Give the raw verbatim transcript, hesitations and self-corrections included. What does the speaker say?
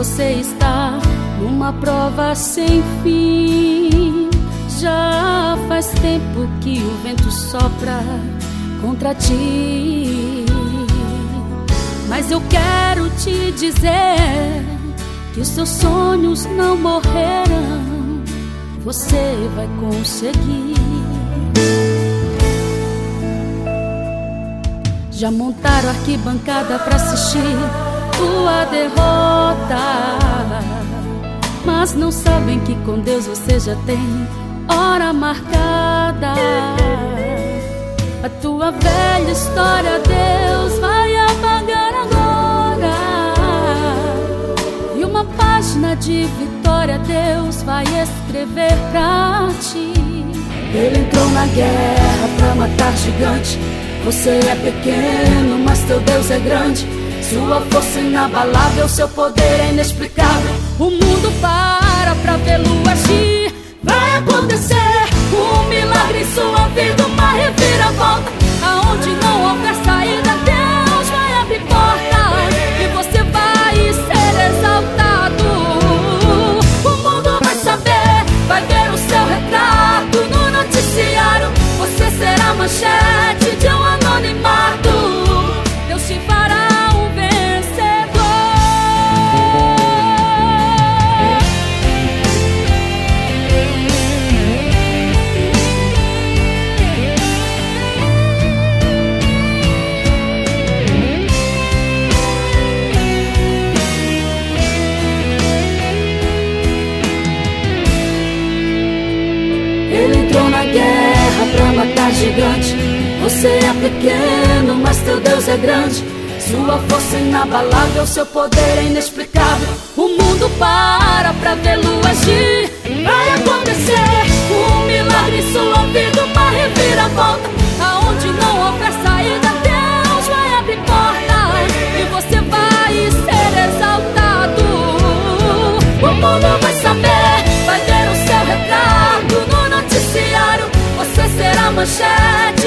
você está numa prova sem fim. Já faz tempo que o vento sopra contra ti, mas eu quero te dizer que os seus sonhos não morreram. Você vai conseguir. Já montaram arquibancada pra assistir tua derrota, mas não sabem que com Deus você já tem hora marcada. A tua velha história Deus vai apagar agora, e uma página de vitória Deus vai escrever pra ti. Ele entrou na guerra pra matar gigante. Você é pequeno, mas teu Deus é grande. Sua força é inabalável, seu poder é inexplicável. O mundo para pra vê-lo agir. Vai acontecer um milagre em sua vida, uma reviravolta. Aonde não houver saída, Deus vai abrir portas e você vai ser exaltado. O mundo vai saber, vai ver o seu retrato no noticiário. Você será manchete de um anonimato. Deus te fará um vencedor. Ele entrou na guerra pra matar gigante. Você é pequeno, mas teu Deus é grande. Sua força é inabalável, seu poder é inexplicável. O mundo para pra vê-lo agir. Vai acontecer um milagre em sua vida, uma reviravolta. Aonde não houver saída, Deus vai abrir portas e você vai ser exaltado. O mundo vai saber, vai ver o seu retrato no noticiário. Você será manchete